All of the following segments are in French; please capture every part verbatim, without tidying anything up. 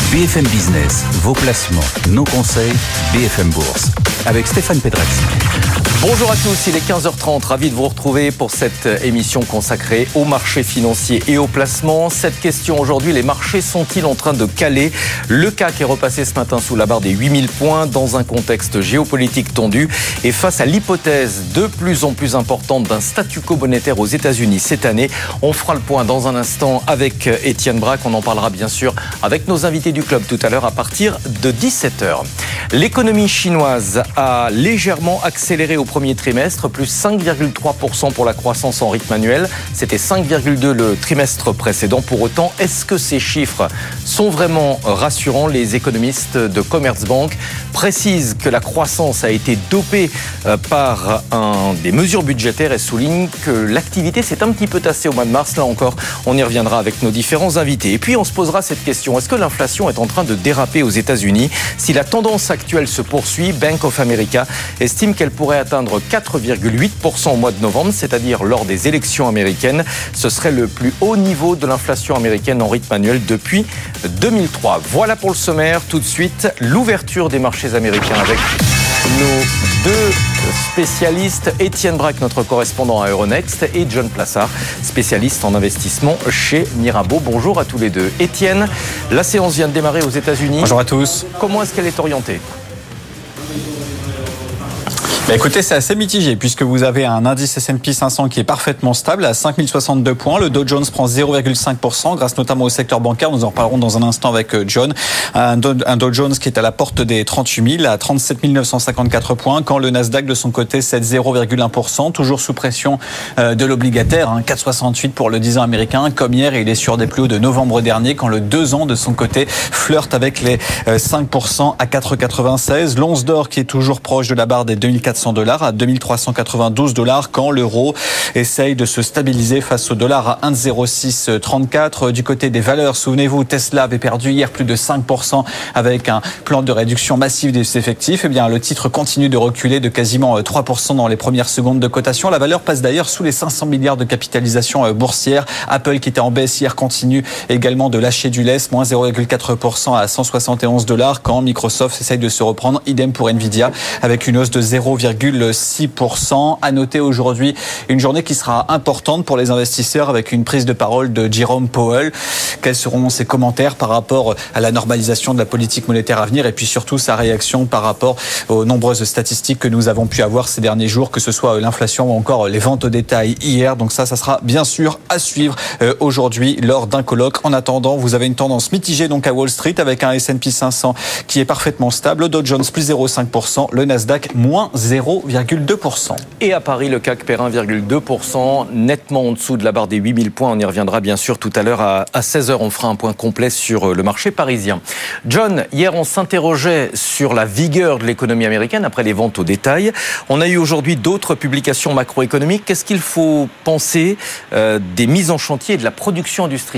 B F M Business, vos placements, nos conseils, B F M Bourse. Avec Stéphane Pedrex. Bonjour à tous, il est quinze heures trente, ravi de vous retrouver pour cette émission consacrée aux marchés financiers et aux placements. Cette question aujourd'hui, les marchés sont-ils en train de caler ? Le C A C est repassé ce matin sous la barre des huit mille points dans un contexte géopolitique tendu et face à l'hypothèse de plus en plus importante d'un statu quo monétaire aux États-Unis cette année. On fera le point dans un instant avec Étienne Braque, on en parlera bien sûr avec nos invités du club tout à l'heure à partir de dix-sept heures. L'économie chinoise a légèrement accéléré au premier trimestre, plus cinq virgule trois pour cent pour la croissance en rythme annuel. C'était cinq virgule deux le trimestre précédent. Pour autant, est-ce que ces chiffres sont vraiment rassurants ? Les économistes de Commerzbank précisent que la croissance a été dopée par un, des mesures budgétaires et soulignent que l'activité s'est un petit peu tassée au mois de mars. Là encore, on y reviendra avec nos différents invités. Et puis, on se posera cette question. Est-ce que l'inflation est en train de déraper aux États-Unis ? Si la tendance actuelle se poursuit, Bank of America estime qu'elle pourrait atteindre quatre virgule huit pour cent au mois de novembre, c'est-à-dire lors des élections américaines. Ce serait le plus haut niveau de l'inflation américaine en rythme annuel depuis deux mille trois. Voilà pour le sommaire. Tout de suite, l'ouverture des marchés américains avec nos deux spécialistes, Étienne Braque, notre correspondant à Euronext, et John Plassard, spécialiste en investissement chez Mirabeau. Bonjour à tous les deux. Étienne, la séance vient de démarrer aux États-Unis. Bonjour à tous. Comment est-ce qu'elle est orientée ? Bah écoutez, c'est assez mitigé puisque vous avez un indice S and P cinq cents qui est parfaitement stable à cinq mille soixante-deux points. Le Dow Jones prend zéro virgule cinq pour cent grâce notamment au secteur bancaire. Nous en reparlerons dans un instant avec John. Un Dow, un Dow Jones qui est à la porte des trente-huit mille à trente-sept mille neuf cent cinquante-quatre points, quand le Nasdaq de son côté cède zéro virgule un pour cent, toujours sous pression de l'obligataire, hein, quatre virgule soixante-huit pour le dix ans américain. Comme hier, il est sur des plus hauts de novembre dernier, quand le deux ans de son côté flirte avec les cinq pour cent à quatre virgule quatre-vingt-seize. L'once d'or qui est toujours proche de la barre des deux mille quatre cents dollars à deux mille trois cent quatre-vingt-douze dollars, quand l'euro essaye de se stabiliser face au dollar à un virgule zéro six trente-quatre. Du côté des valeurs, souvenez-vous, Tesla avait perdu hier plus de cinq pour cent avec un plan de réduction massive des effectifs. Eh bien, le titre continue de reculer de quasiment trois pour cent dans les premières secondes de cotation. La valeur passe d'ailleurs sous les cinq cents milliards de capitalisation boursière. Apple, qui était en baisse hier, continue également de lâcher du lest, moins zéro virgule quatre pour cent à cent soixante et onze dollars, quand Microsoft essaye de se reprendre. Idem pour Nvidia, avec une hausse de zéro virgule six pour cent. À noter aujourd'hui une journée qui sera importante pour les investisseurs, avec une prise de parole de Jerome Powell. Quels seront ses commentaires par rapport à la normalisation de la politique monétaire à venir, et puis surtout sa réaction par rapport aux nombreuses statistiques que nous avons pu avoir ces derniers jours, que ce soit l'inflation ou encore les ventes au détail hier. Donc ça, ça sera bien sûr à suivre aujourd'hui lors d'un colloque. En attendant, vous avez une tendance mitigée donc à Wall Street, avec un S and P cinq cents qui est parfaitement stable, le Dow Jones plus zéro virgule cinq pour cent, le Nasdaq moins zéro virgule deux pour cent. Et à Paris, le C A C perd un virgule deux pour cent, nettement en dessous de la barre des huit mille points. On y reviendra bien sûr tout à l'heure à, à seize heures. On fera un point complet sur le marché parisien. John, hier on s'interrogeait sur la vigueur de l'économie américaine après les ventes au détail. On a eu aujourd'hui d'autres publications macroéconomiques. Qu'est-ce qu'il faut penser euh, des mises en chantier et de la production industrielle ?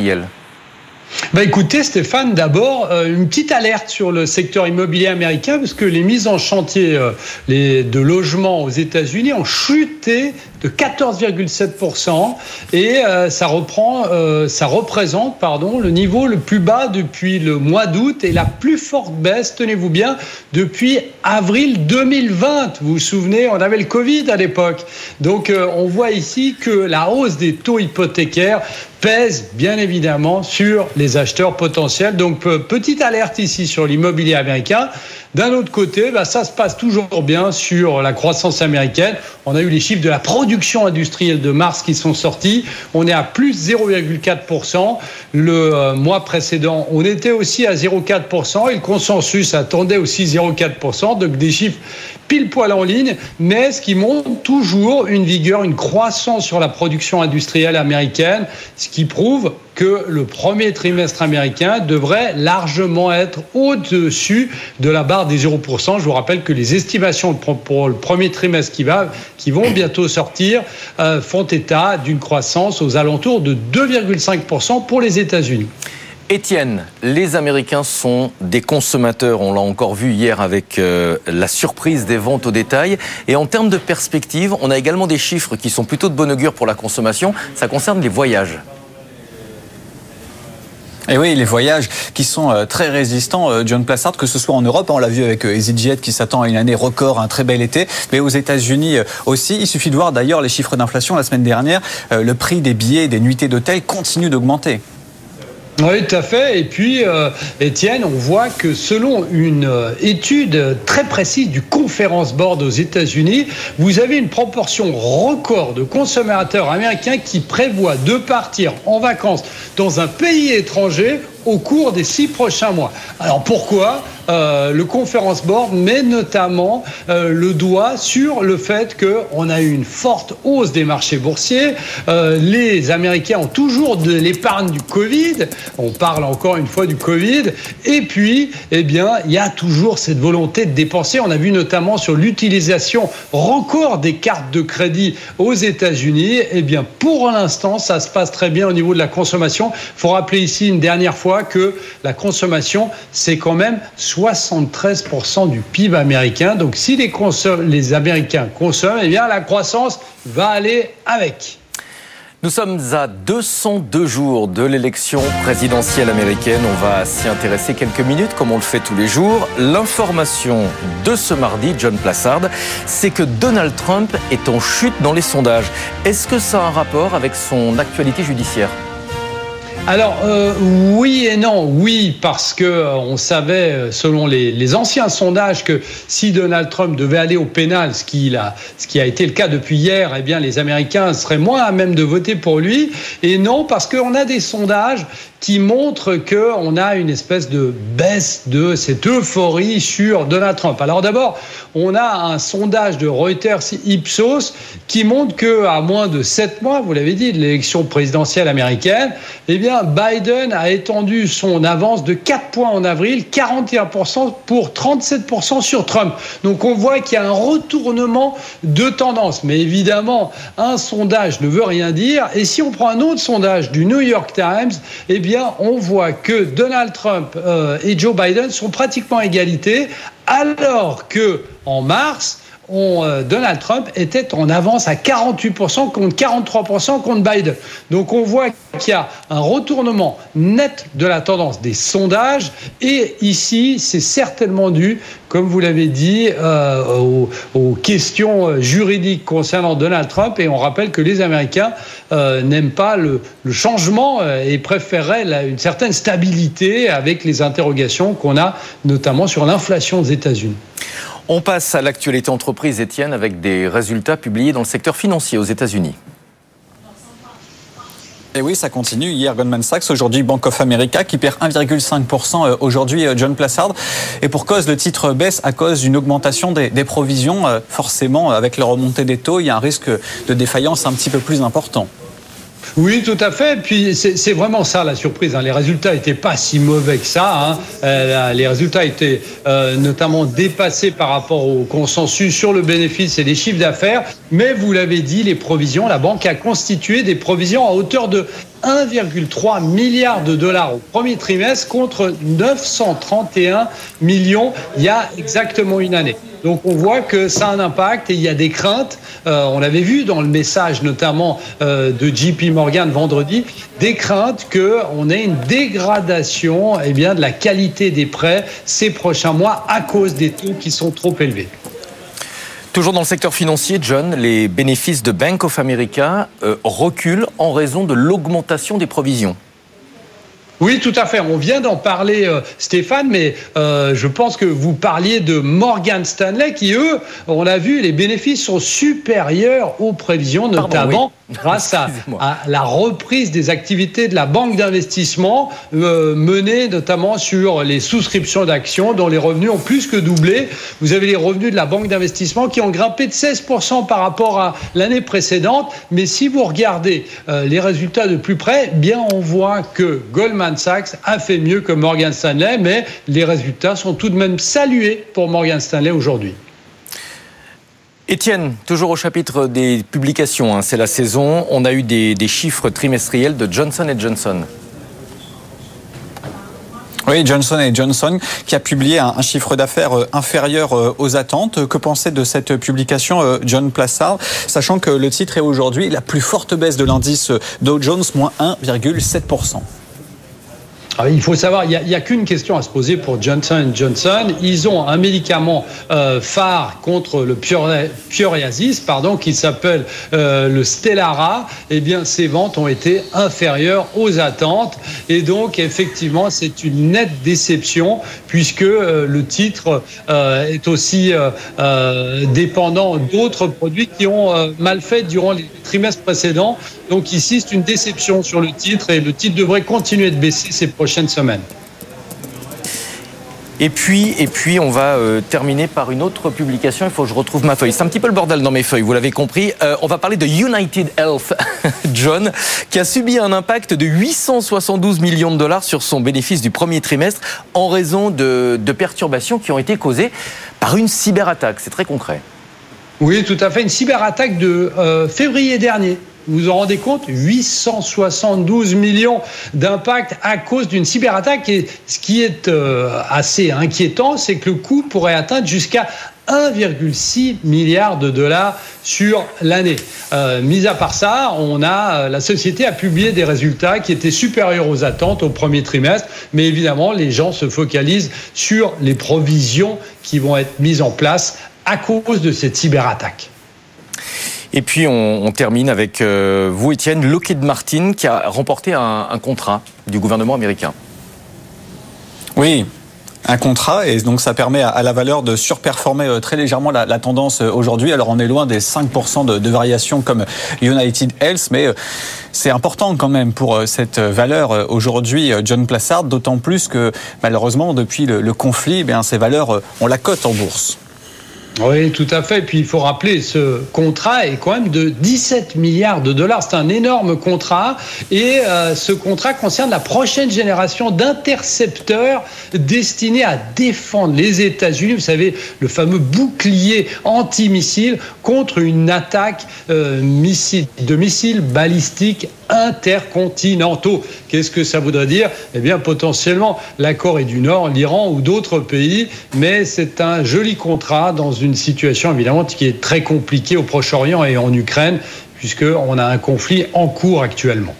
Bah écoutez Stéphane, d'abord euh, une petite alerte sur le secteur immobilier américain, parce que les mises en chantier euh, les, de logements aux États-Unis ont chuté de quatorze virgule sept pour cent et euh, ça reprend, euh, ça représente pardon, le niveau le plus bas depuis le mois d'août et la plus forte baisse, tenez-vous bien, depuis avril deux mille vingt. Vous vous souvenez, on avait le Covid à l'époque. Donc euh, on voit ici que la hausse des taux hypothécaires pèse bien évidemment sur les acheteurs potentiels. Donc petite alerte ici sur l'immobilier américain. D'un autre côté, bah, ça se passe toujours bien sur la croissance américaine. On a eu les chiffres de la production industrielle de mars qui sont sortis. On est à plus zéro virgule quatre pour cent. Le euh, mois précédent, on était aussi à zéro virgule quatre pour cent et le consensus attendait aussi zéro virgule quatre pour cent. Donc des chiffres pile poil en ligne, mais ce qui montre toujours une vigueur, une croissance sur la production industrielle américaine, ce qui prouve que le premier trimestre américain devrait largement être au-dessus de la barre des zéro pour cent. Je vous rappelle que les estimations pour le premier trimestre qui, va, qui vont bientôt sortir euh, font état d'une croissance aux alentours de deux virgule cinq pour cent pour les États-Unis. Étienne, les Américains sont des consommateurs, on l'a encore vu hier avec euh, la surprise des ventes au détail. Et en termes de perspective, on a également des chiffres qui sont plutôt de bon augure pour la consommation. Ça concerne les voyages. Et oui, les voyages qui sont très résistants, John Plassard, que ce soit en Europe, on l'a vu avec EasyJet qui s'attend à une année record, un très bel été, mais aux États-Unis aussi. Il suffit de voir d'ailleurs les chiffres d'inflation la semaine dernière, le prix des billets et des nuitées d'hôtel continue d'augmenter. Oui, tout à fait. Et puis, euh, Étienne, on voit que selon une euh, étude très précise du Conference Board aux États-Unis, vous avez une proportion record de consommateurs américains qui prévoient de partir en vacances dans un pays étranger au cours des six prochains mois. Alors pourquoi ? Euh, le Conference Board met notamment euh, le doigt sur le fait qu'on a eu une forte hausse des marchés boursiers. Euh, les Américains ont toujours de l'épargne du Covid. On parle encore une fois du Covid. Et puis, eh bien, il y a toujours cette volonté de dépenser. On a vu notamment sur l'utilisation record des cartes de crédit aux États-Unis. Eh bien, pour l'instant, ça se passe très bien au niveau de la consommation. Il faut rappeler ici une dernière fois que la consommation, c'est quand même soixante-treize pour cent du P I B américain. Donc, si les, consom- les Américains consomment, eh bien, la croissance va aller avec. Nous sommes à deux cent deux jours de l'élection présidentielle américaine. On va s'y intéresser quelques minutes, comme on le fait tous les jours. L'information de ce mardi, John Plassard, c'est que Donald Trump est en chute dans les sondages. Est-ce que ça a un rapport avec son actualité judiciaire ? Alors euh, oui et non. Oui, parce que euh, on savait, selon les, les anciens sondages, que si Donald Trump devait aller au pénal, ce qui, a, ce qui a été le cas depuis hier, eh bien les Américains seraient moins à même de voter pour lui. Et non, parce qu'on a des sondages qui montrent qu'on a une espèce de baisse de cette euphorie sur Donald Trump. Alors d'abord, on a un sondage de Reuters Ipsos qui montre qu'à moins de sept mois, vous l'avez dit, de l'élection présidentielle américaine, eh bien Biden a étendu son avance de quatre points en avril, quarante et un pour cent pour trente-sept pour cent sur Trump. Donc on voit qu'il y a un retournement de tendance. Mais évidemment, un sondage ne veut rien dire. Et si on prend un autre sondage du New York Times, eh bien on voit que Donald Trump euh, et Joe Biden sont pratiquement à égalité, alors que en mars, On, euh, Donald Trump était en avance à quarante-huit pour cent contre quarante-trois pour cent contre Biden. Donc on voit qu'il y a un retournement net de la tendance des sondages. Et ici, c'est certainement dû, comme vous l'avez dit, euh, aux, aux questions juridiques concernant Donald Trump. Et on rappelle que les Américains euh, n'aiment pas le, le changement euh, et préféreraient la, une certaine stabilité avec les interrogations qu'on a notamment sur l'inflation aux États-Unis. On passe à l'actualité entreprise, Étienne, avec des résultats publiés dans le secteur financier aux États-Unis. Et oui, ça continue. Hier, Goldman Sachs, aujourd'hui Bank of America qui perd un virgule cinq pour cent aujourd'hui, John Plassard. Et pour cause, le titre baisse à cause d'une augmentation des, des provisions. Forcément, avec la remontée des taux, il y a un risque de défaillance un petit peu plus important. Oui, tout à fait. Puis c'est, c'est vraiment ça la surprise. Hein. Les résultats n'étaient pas si mauvais que ça. Hein. Euh, les résultats étaient euh, notamment dépassés par rapport au consensus sur le bénéfice et les chiffres d'affaires. Mais vous l'avez dit, les provisions, la banque a constitué des provisions à hauteur de un virgule trois milliard de dollars au premier trimestre contre neuf cent trente et un millions il y a exactement une année. Donc on voit que ça a un impact et il y a des craintes. Euh, on l'avait vu dans le message notamment euh, de J P Morgan vendredi, des craintes qu'on ait une dégradation eh bien, de la qualité des prêts ces prochains mois à cause des taux qui sont trop élevés. Toujours dans le secteur financier, John, les bénéfices de Bank of America euh, reculent en raison de l'augmentation des provisions. Oui, tout à fait. On vient d'en parler, euh, Stéphane, mais euh, je pense que vous parliez de Morgan Stanley qui, eux, on l'a vu, les bénéfices sont supérieurs aux prévisions, notamment Pardon, oui. grâce à, à la reprise des activités de la banque d'investissement euh, menée notamment sur les souscriptions d'actions dont les revenus ont plus que doublé. Vous avez les revenus de la banque d'investissement qui ont grimpé de seize pour cent par rapport à l'année précédente. Mais si vous regardez euh, les résultats de plus près, bien on voit que Goldman Sachs a fait mieux que Morgan Stanley, mais les résultats sont tout de même salués pour Morgan Stanley aujourd'hui. Étienne, toujours au chapitre des publications, hein, c'est la saison, on a eu des, des chiffres trimestriels de Johnson and Johnson. Oui, Johnson and Johnson qui a publié un, un chiffre d'affaires inférieur aux attentes. Que pensait de cette publication John Plassard, sachant que le titre est aujourd'hui la plus forte baisse de l'indice Dow Jones, moins un virgule sept pour cent. Alors, il faut savoir, il n'y a, a qu'une question à se poser pour Johnson and Johnson. Ils ont un médicament euh, phare contre le psoriasis, pardon, qui s'appelle euh, le Stelara. Eh bien, ses ventes ont été inférieures aux attentes. Et donc, effectivement, c'est une nette déception puisque euh, le titre euh, est aussi euh, euh, dépendant d'autres produits qui ont euh, mal fait durant les trimestres précédents. Donc ici, c'est une déception sur le titre et le titre devrait continuer de baisser ces prochaines semaines. Et puis, et puis, on va euh, terminer par une autre publication. Il faut que je retrouve ma feuille. C'est un petit peu le bordel dans mes feuilles, vous l'avez compris. Euh, on va parler de United Health, John, qui a subi un impact de huit cent soixante-douze millions de dollars sur son bénéfice du premier trimestre en raison de, de perturbations qui ont été causées par une cyberattaque. C'est très concret. Oui, tout à fait. Une cyberattaque de euh, février dernier. Vous vous en rendez compte ? huit cent soixante-douze millions d'impact à cause d'une cyberattaque. Et ce qui est euh, assez inquiétant, c'est que le coût pourrait atteindre jusqu'à un virgule six milliard de dollars sur l'année. Euh, mis à part ça, on a, la société a publié des résultats qui étaient supérieurs aux attentes au premier trimestre. Mais évidemment, les gens se focalisent sur les provisions qui vont être mises en place à cause de cette cyberattaque. Et puis on, on termine avec euh, vous, Étienne, Lockheed Martin qui a remporté un, un contrat du gouvernement américain. Oui, un contrat, et donc ça permet à, à la valeur de surperformer euh, très légèrement la, la tendance euh, aujourd'hui. Alors on est loin des cinq pour cent de, de variation comme United Health, mais euh, c'est important quand même pour euh, cette valeur euh, aujourd'hui, euh, John Plassard, d'autant plus que malheureusement depuis le, le conflit, eh bien, ces valeurs, euh, on la cote en bourse. Oui, tout à fait. Et puis, il faut rappeler, ce contrat est quand même de dix-sept milliards de dollars. C'est un énorme contrat. Et euh, ce contrat concerne la prochaine génération d'intercepteurs destinés à défendre les États-Unis. Vous savez, le fameux bouclier antimissile contre une attaque euh, missile, de missiles balistiques intercontinentaux. Qu'est-ce que ça voudrait dire ? Eh bien, potentiellement, la Corée du Nord, l'Iran ou d'autres pays. Mais c'est un joli contrat dans une situation, évidemment, qui est très compliquée au Proche-Orient et en Ukraine, puisqu'on a un conflit en cours actuellement.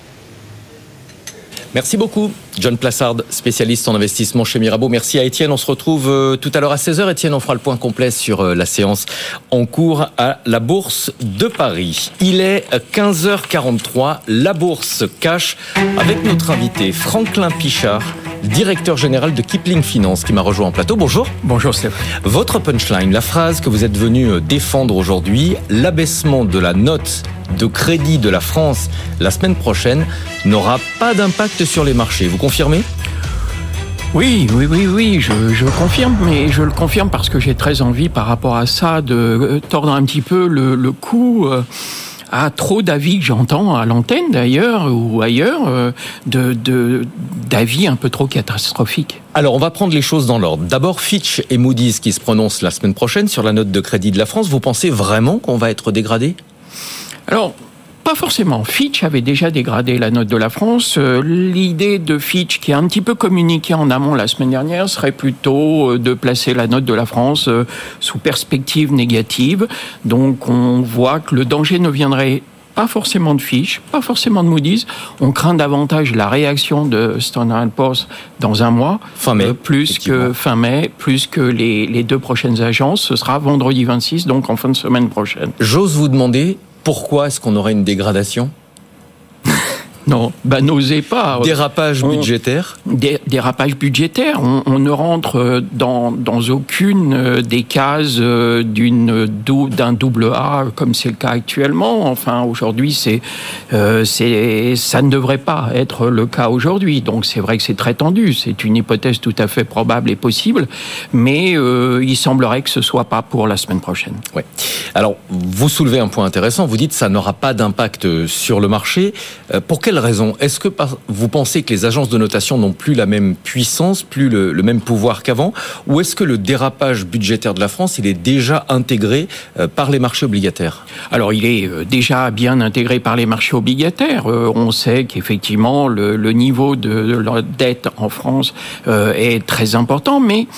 Merci beaucoup, John Plassard, spécialiste en investissement chez Mirabeau. Merci à Étienne. On se retrouve euh, tout à l'heure à seize heures. Étienne, on fera le point complet sur euh, la séance en cours à la Bourse de Paris. Il est quinze heures quarante-trois. La Bourse cash avec notre invité Franklin Pichard, directeur général de Kipling Finance, qui m'a rejoint en plateau. Bonjour. Bonjour Stéphane. Votre punchline, la phrase que vous êtes venu défendre aujourd'hui, l'abaissement de la note de crédit de la France la semaine prochaine n'aura pas d'impact sur les marchés. Vous confirmez ? Oui, oui, oui, oui, je, je confirme, mais je le confirme parce que j'ai très envie par rapport à ça de tordre un petit peu le, le cou à trop d'avis que j'entends à l'antenne d'ailleurs ou ailleurs, de, de, d'avis un peu trop catastrophiques. Alors, on va prendre les choses dans l'ordre. D'abord, Fitch et Moody's qui se prononcent la semaine prochaine sur la note de crédit de la France. Vous pensez vraiment qu'on va être dégradé ? Alors, pas forcément. Fitch avait déjà dégradé la note de la France. Euh, l'idée de Fitch, qui a un petit peu communiqué en amont la semaine dernière, serait plutôt de placer la note de la France euh, sous perspective négative. Donc, on voit que le danger ne viendrait pas forcément de Fitch, pas forcément de Moody's. On craint davantage la réaction de Standard and Poor's dans un mois, fin mai, euh, plus que fin mai, plus que les, les deux prochaines agences. Ce sera vendredi vingt-six, donc en fin de semaine prochaine. J'ose vous demander, pourquoi est-ce qu'on aurait une dégradation ? Non, bah n'osez pas. Dérapage budgétaire. Dé, dérapage budgétaire. On, on ne rentre dans, dans aucune des cases d'une, d'un double A comme c'est le cas actuellement. Enfin, aujourd'hui, c'est, euh, c'est, ça ne devrait pas être le cas aujourd'hui. Donc, c'est vrai que c'est très tendu. C'est une hypothèse tout à fait probable et possible. Mais euh, il semblerait que ce soit pas pour la semaine prochaine. Ouais. Alors, vous soulevez un point intéressant. Vous dites que ça n'aura pas d'impact sur le marché. Euh, pour quelle raison ? Est-ce que vous pensez que les agences de notation n'ont plus la même puissance, plus le, le même pouvoir qu'avant ? Ou est-ce que le dérapage budgétaire de la France, il est déjà intégré euh, par les marchés obligataires ? Alors, il est euh, déjà bien intégré par les marchés obligataires. Euh, on sait qu'effectivement, le, le niveau de, de la dette en France euh, est très important, mais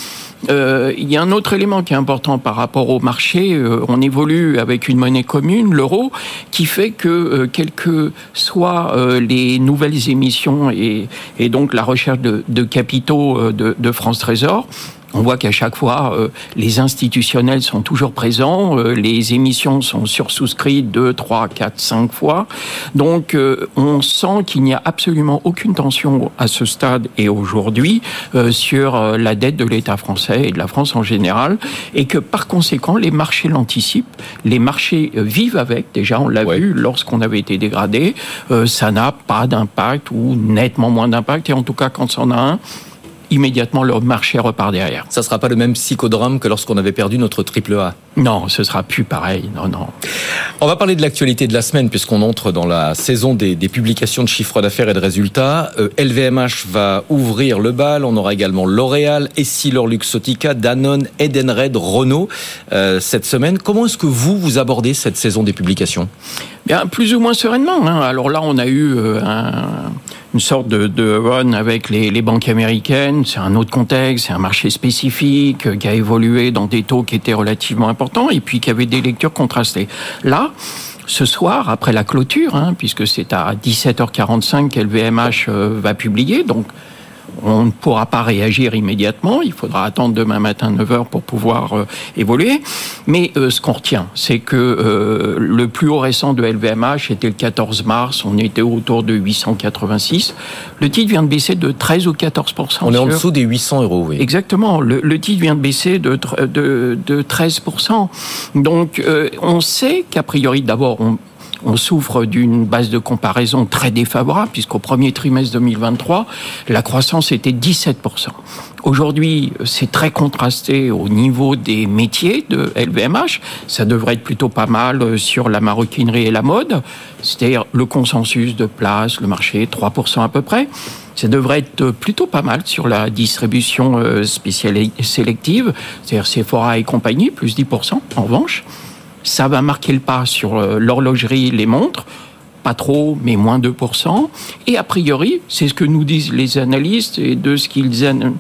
euh, il y a un autre élément qui est important par rapport au marché. Euh, on évolue avec une monnaie commune, l'euro, qui fait que, euh, quelles que soient euh, les nouvelles émissions et, et donc la recherche de, de capitaux euh, de, de France Trésor, on voit qu'à chaque fois, euh, les institutionnels sont toujours présents, euh, les émissions sont sursouscrites deux, trois, quatre, cinq fois. Donc, euh, on sent qu'il n'y a absolument aucune tension à ce stade et aujourd'hui euh, sur euh, la dette de l'État français et de la France en général, et que par conséquent, les marchés l'anticipent, les marchés euh, vivent avec. Déjà, on l'a ouais. vu lorsqu'on avait été dégradé, euh, ça n'a pas d'impact ou nettement moins d'impact, et en tout cas, quand ça en a un, immédiatement le marché repart derrière. Ça ne sera pas le même psychodrame que lorsqu'on avait perdu notre triple A. Non, ce sera plus pareil. Non, non. On va parler de l'actualité de la semaine puisqu'on entre dans la saison des, des publications de chiffres d'affaires et de résultats. Euh, L V M H va ouvrir le bal. On aura également L'Oréal, EssilorLuxottica, Danone, Edenred, Renault euh, cette semaine. Comment est-ce que vous, vous abordez cette saison des publications ? Bien, plus ou moins sereinement. Hein. Alors là, on a eu euh, un, une sorte de, de run avec les, les banques américaines. C'est un autre contexte, c'est un marché spécifique euh, qui a évolué dans des taux qui étaient relativement importants et puis qui avait des lectures contrastées. Là, ce soir, après la clôture, hein, puisque c'est à dix-sept heures quarante-cinq qu'L V M H euh, va publier, donc on ne pourra pas réagir immédiatement, il faudra attendre demain matin neuf heures pour pouvoir euh, évoluer. Mais euh, ce qu'on retient, c'est que euh, le plus haut récent de L V M H était le quatorze mars, on était autour de huit cent quatre-vingt-six. Le titre vient de baisser de treize ou quatorze pour cent. On est sur... en dessous des huit cents euros, oui. Exactement, le, le titre vient de baisser de, de, de treize pour cent. Donc euh, on sait qu'a priori, d'abord, on... On souffre d'une base de comparaison très défavorable, puisqu'au premier trimestre deux mille vingt-trois, la croissance était dix-sept pour cent. Aujourd'hui, c'est très contrasté au niveau des métiers de L V M H. Ça devrait être plutôt pas mal sur la maroquinerie et la mode, c'est-à-dire le consensus de place, le marché, trois pour cent à peu près. Ça devrait être plutôt pas mal sur la distribution spéciale sélective, c'est-à-dire Sephora et compagnie, plus dix pour cent en revanche. Ça va marquer le pas sur l'horlogerie, les montres, pas trop, mais moins deux pour cent. Et a priori, c'est ce que nous disent les analystes et de ce qu'ils an...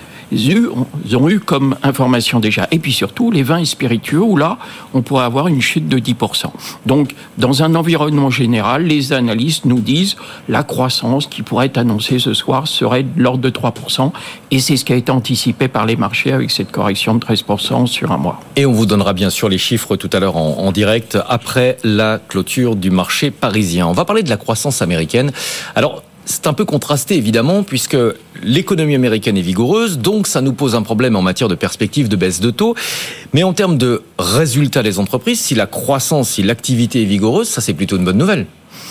ils ont eu comme information déjà. Et puis surtout, les vins et spiritueux, où là, on pourrait avoir une chute de dix pour cent. Donc, dans un environnement général, les analystes nous disent la croissance qui pourrait être annoncée ce soir serait de l'ordre de trois pour cent. Et c'est ce qui a été anticipé par les marchés avec cette correction de treize pour cent sur un mois. Et on vous donnera bien sûr les chiffres tout à l'heure en, en direct après la clôture du marché parisien. On va parler de la croissance américaine. Alors, c'est un peu contrasté, évidemment, puisque l'économie américaine est vigoureuse, donc ça nous pose un problème en matière de perspective de baisse de taux. Mais en termes de résultats des entreprises, si la croissance, si l'activité est vigoureuse, ça c'est plutôt une bonne nouvelle.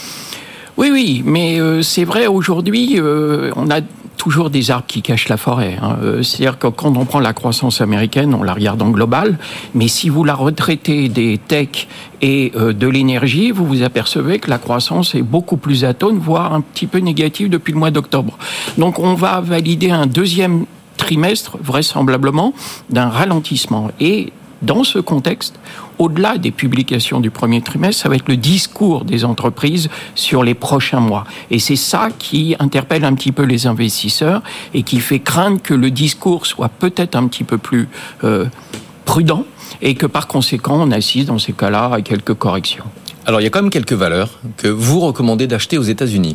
Oui, oui, mais euh, c'est vrai, aujourd'hui, euh, on a toujours des arbres qui cachent la forêt. Hein. C'est-à-dire que quand on prend la croissance américaine, on la regarde en global, mais si vous la retraitez des techs et euh, de l'énergie, vous vous apercevez que la croissance est beaucoup plus atone, voire un petit peu négative depuis le mois d'octobre. Donc on va valider un deuxième trimestre, vraisemblablement, d'un ralentissement. Et dans ce contexte, au-delà des publications du premier trimestre, ça va être le discours des entreprises sur les prochains mois. Et c'est ça qui interpelle un petit peu les investisseurs et qui fait craindre que le discours soit peut-être un petit peu plus euh, prudent et que par conséquent, on assiste dans ces cas-là à quelques corrections. Alors, il y a quand même quelques valeurs que vous recommandez d'acheter aux États-Unis.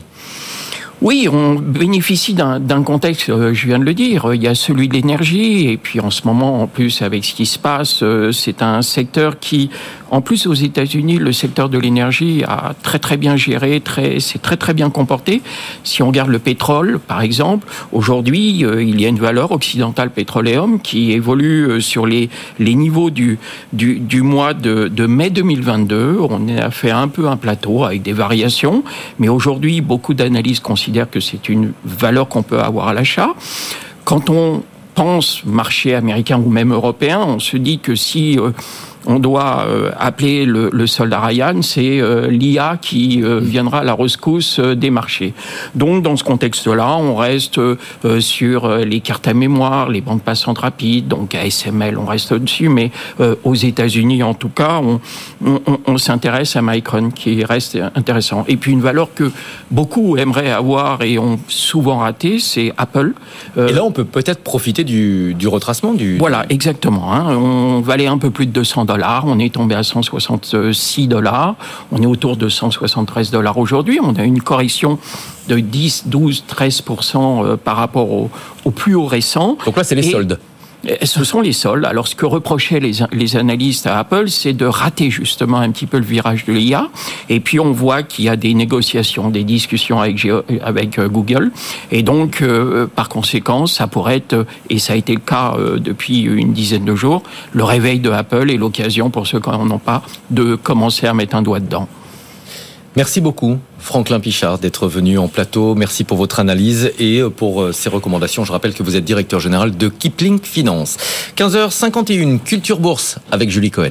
Oui, on bénéficie d'un, d'un contexte, euh, je viens de le dire, il y a celui de l'énergie, et puis en ce moment, en plus, avec ce qui se passe, euh, c'est un secteur qui, en plus aux États-Unis, le secteur de l'énergie a très très bien géré, très, c'est très très bien comporté. Si on regarde le pétrole, par exemple, aujourd'hui, euh, il y a une valeur Occidental Petroleum qui évolue euh, sur les, les niveaux du, du, du mois de, de mai deux mille vingt-deux. On a fait un peu un plateau avec des variations, mais aujourd'hui, beaucoup d'analystes considèrent que c'est une valeur qu'on peut avoir à l'achat. Quand on pense marché américain ou même européen, on se dit que si euh, on doit euh, appeler le, le soldat Ryan, c'est euh, l'I A qui euh, viendra à la rescousse euh, des marchés. Donc, dans ce contexte-là, on reste euh, sur euh, les cartes à mémoire, les bandes passantes rapides, donc A S M L, on reste dessus, mais euh, aux États-Unis, en tout cas, on, on, on s'intéresse à Micron, qui reste intéressant. Et puis, une valeur que beaucoup aimeraient avoir et ont souvent raté, c'est Apple. Euh, et là, on peut peut-être profiter du, du retracement du... Voilà, exactement. Hein. On valait un peu plus de deux cents dollars. On est tombé à cent soixante-six dollars. On est autour de cent soixante-treize dollars aujourd'hui. On a une correction de dix, douze, treize pour cent par rapport au, au plus haut récent. Donc là, c'est les et soldes. Ce sont les soldes. Alors, ce que reprochaient les, les analystes à Apple, c'est de rater justement un petit peu le virage de l'I A. Et puis, on voit qu'il y a des négociations, des discussions avec, avec Google. Et donc, euh, par conséquent, ça pourrait être, et ça a été le cas euh, depuis une dizaine de jours, le réveil de Apple et l'occasion pour ceux qui n'en ont pas de commencer à mettre un doigt dedans. Merci beaucoup, Franklin Pichard, d'être venu en plateau. Merci pour votre analyse et pour ces recommandations. Je rappelle que vous êtes directeur général de Kipling Finance. quinze heures cinquante et une, Culture Bourse avec Julie Cohen.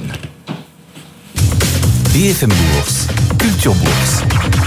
B F M Bourse, Culture Bourse.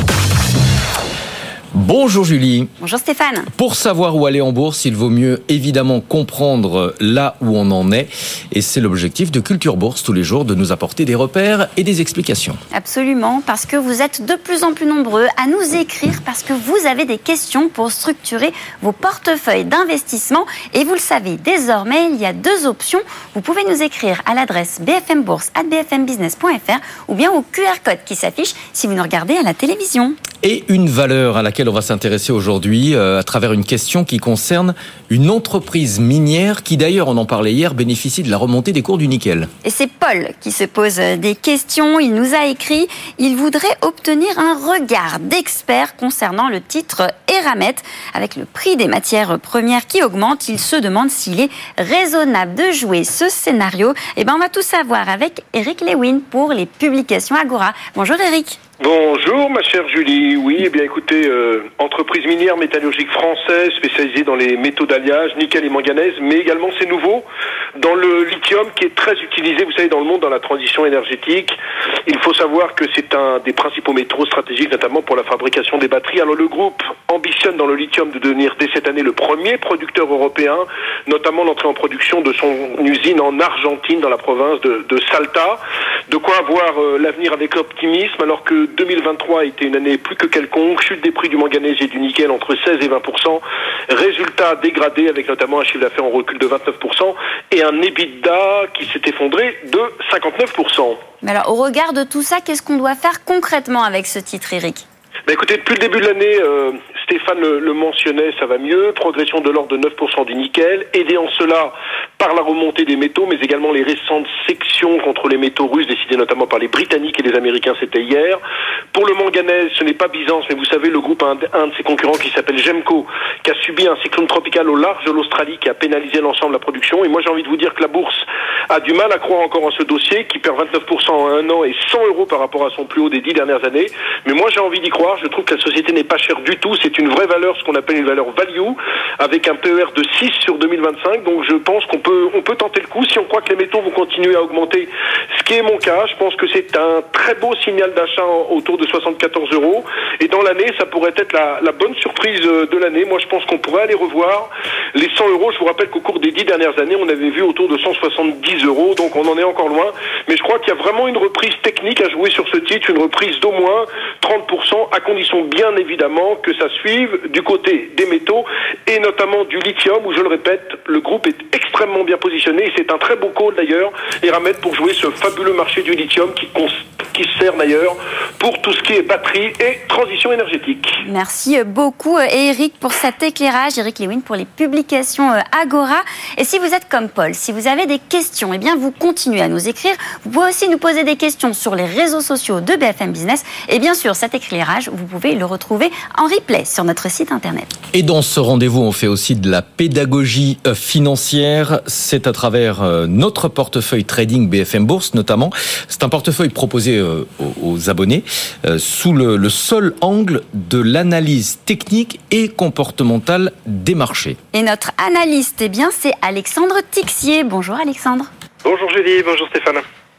Bonjour Julie. Bonjour Stéphane. Pour savoir où aller en bourse, il vaut mieux évidemment comprendre là où on en est. Et c'est l'objectif de Culture Bourse tous les jours, de nous apporter des repères et des explications. Absolument, parce que vous êtes de plus en plus nombreux à nous écrire, parce que vous avez des questions pour structurer vos portefeuilles d'investissement. Et vous le savez, désormais, il y a deux options. Vous pouvez nous écrire à l'adresse b f m bourse arobase b f m business point f r ou bien au Q R code qui s'affiche si vous nous regardez à la télévision. Et une valeur à laquelle on va s'intéresser aujourd'hui euh, à travers une question qui concerne une entreprise minière qui d'ailleurs, on en parlait hier, bénéficie de la remontée des cours du nickel. Et c'est Paul qui se pose des questions. Il nous a écrit, il voudrait obtenir un regard d'expert concernant le titre Eramet. Avec le prix des matières premières qui augmente, il se demande s'il est raisonnable de jouer ce scénario. Et ben, on va tout savoir avec Eric Lewin pour les publications Agora. Bonjour Eric. Bonjour ma chère Julie, oui, eh bien écoutez, euh, entreprise minière métallurgique française spécialisée dans les métaux d'alliage, nickel et manganèse, mais également c'est nouveau, dans le lithium qui est très utilisé, vous savez, dans le monde, dans la transition énergétique. Il faut savoir que c'est un des principaux métaux stratégiques, notamment pour la fabrication des batteries. Alors le groupe ambitionne dans le lithium de devenir dès cette année le premier producteur européen, notamment l'entrée en production de son usine en Argentine, dans la province de, de Salta. De quoi avoir euh, l'avenir avec optimisme, alors que deux mille vingt-trois a été une année plus que quelconque, chute des prix du manganèse et du nickel entre seize et vingt pour cent, résultat dégradé avec notamment un chiffre d'affaires en recul de vingt-neuf pour cent et un EBITDA qui s'est effondré de cinquante-neuf pour cent. Mais alors, au regard de tout ça, qu'est-ce qu'on doit faire concrètement avec ce titre, Eric ? Ben écoutez, depuis le début de l'année, euh, Stéphane le, le mentionnait, ça va mieux, progression de l'ordre de neuf pour cent du nickel, aidé en cela par la remontée des métaux, mais également les récentes sections contre les métaux russes, décidées notamment par les Britanniques et les Américains, c'était hier. Pour le manganèse, ce n'est pas Byzance, mais vous savez, le groupe a un, un de ses concurrents qui s'appelle Gemco, qui a subi un cyclone tropical au large de l'Australie, qui a pénalisé l'ensemble de la production. Et moi, j'ai envie de vous dire que la bourse a du mal à croire encore en ce dossier, qui perd vingt-neuf pour cent en un an et cent euros par rapport à son plus haut des dix dernières années. Mais moi, j'ai envie d'y croire. Je trouve que la société n'est pas chère du tout. C'est une vraie valeur, ce qu'on appelle une valeur value, avec un P E R de six sur deux mille vingt-cinq. Donc, je pense qu'on peut, on peut tenter le coup si on croit que les métaux vont continuer à augmenter. Ce qui est mon cas, je pense que c'est un très beau signal d'achat autour de soixante-quatorze euros. Et dans l'année, ça pourrait être la, la bonne surprise de l'année. Moi, je pense qu'on pourrait aller revoir les cent euros. Je vous rappelle qu'au cours des dix dernières années, on avait vu autour de cent soixante-dix euros. Donc, on en est encore loin. Mais je crois qu'il y a vraiment une reprise technique à jouer sur ce titre, une reprise d'au moins trente pour cent, à condition bien évidemment que ça suive du côté des métaux et notamment du lithium, où je le répète, le groupe est extrêmement bien positionné et c'est un très beau call d'ailleurs, Eramet, pour jouer ce fabuleux marché du lithium qui, cons- qui sert d'ailleurs pour tout ce qui est batterie et transition énergétique. Merci beaucoup Eric pour cet éclairage, Eric Lewin pour les publications Agora. Et si vous êtes comme Paul, si vous avez des questions, eh bien vous continuez à nous écrire. Vous pouvez aussi nous poser des questions sur les réseaux sociaux de B F M Business. Et bien sûr, cet éclairage, vous pouvez le retrouver en replay sur notre site internet. Et dans ce rendez-vous, on fait aussi de la pédagogie financière. C'est à travers notre portefeuille trading B F M Bourse notamment. C'est un portefeuille proposé aux abonnés sous le, le seul angle de l'analyse technique et comportementale des marchés. Et notre analyste, eh bien, c'est Alexandre Tixier. Bonjour Alexandre. Bonjour Julie, bonjour Stéphane.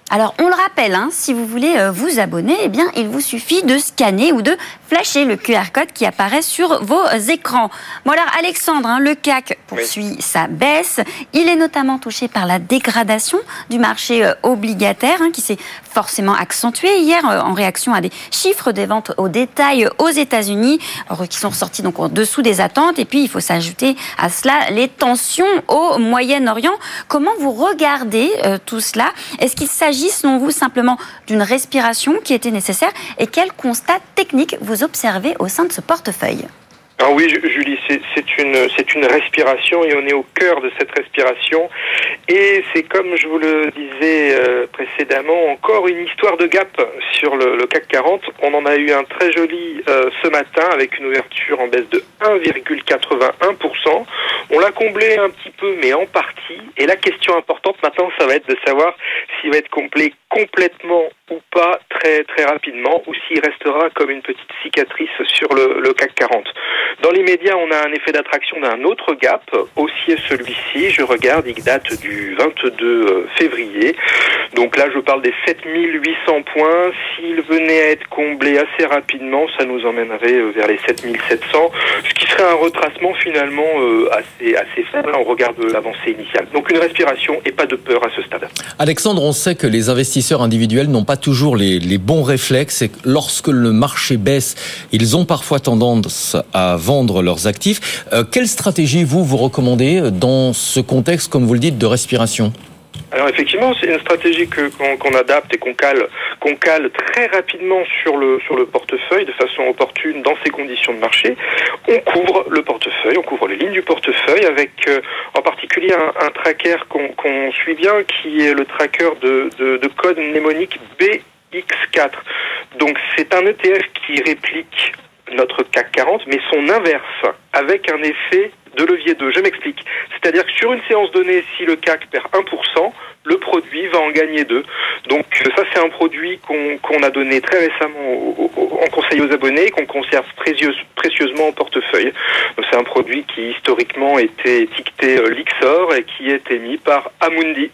Alors, on le rappelle, hein, si vous voulez euh, vous abonner, eh bien, il vous suffit de scanner ou de flasher le Q R code qui apparaît sur vos écrans. Bon alors, Alexandre, hein, le C A C poursuit oui. sa baisse. Il est notamment touché par la dégradation du marché euh, obligataire, hein, qui s'est forcément accentuée hier euh, en réaction à des chiffres des ventes au détail euh, aux États-Unis, euh, qui sont ressortis donc en dessous des attentes. Et puis, il faut s'ajouter à cela les tensions au Moyen-Orient. Comment vous regardez euh, tout cela ? Est-ce qu'il s'agit selon vous simplement d'une respiration qui était nécessaire et quel constat technique vous observez au sein de ce portefeuille ? Alors oui, Julie, c'est, c'est une c'est une respiration et on est au cœur de cette respiration et c'est comme je vous le disais euh, précédemment, encore une histoire de gap sur le, le C A C quarante. On en a eu un très joli euh, ce matin avec une ouverture en baisse de un virgule quatre-vingt-un pour cent. On l'a comblé un petit peu, mais en partie. Et la question importante maintenant, ça va être de savoir s'il va être complet complètement ou pas très très rapidement, ou s'il restera comme une petite cicatrice sur le, le C A C quarante. Dans les médias, on a un effet d'attraction d'un autre gap, aussi celui-ci, je regarde, il date du vingt-deux février. Donc là, je parle des sept mille huit cents points. S'il venait à être comblé assez rapidement, ça nous emmènerait vers les sept mille sept cents, ce qui serait un retracement finalement assez, assez faible. On regarde l'avancée initiale. Donc une respiration et pas de peur à ce stade. Alexandre, on sait que les investisseurs individuels n'ont pas toujours les, les bons réflexes et que lorsque le marché baisse, ils ont parfois tendance à vendre leurs actifs. Euh, quelle stratégie, vous, vous recommandez dans ce contexte, comme vous le dites, de respiration ? Alors effectivement, c'est une stratégie que, qu'on, qu'on adapte et qu'on cale, qu'on cale très rapidement sur le, sur le portefeuille de façon opportune dans ces conditions de marché. On couvre le portefeuille, on couvre les lignes du portefeuille avec euh, en particulier un, un tracker qu'on, qu'on suit bien qui est le tracker de, de, de code mnémonique B X quatre. Donc c'est un E T F qui réplique notre C A C quarante, mais son inverse, avec un effet de levier deux. Je m'explique. C'est-à-dire que sur une séance donnée, si le C A C perd un pour cent, le produit va en gagner deux. Donc ça, c'est un produit qu'on, qu'on a donné très récemment au, au, en conseil aux abonnés et qu'on conserve précieuse, précieusement en portefeuille. Donc, c'est un produit qui historiquement était étiqueté euh, Lixor et qui est émis par Amundi.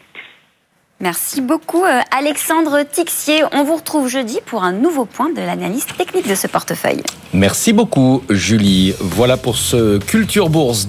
Merci beaucoup Alexandre Tixier. On vous retrouve jeudi pour un nouveau point de l'analyse technique de ce portefeuille. Merci beaucoup Julie. Voilà pour ce Culture Bourse.